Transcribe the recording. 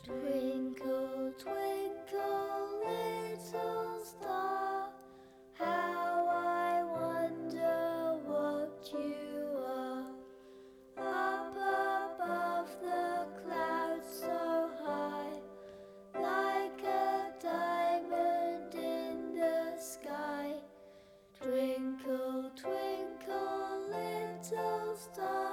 Twinkle, twinkle, little star, how I wonder what you are. Up above the clouds so high, like a diamond in the sky. Twinkle, twinkle, little star.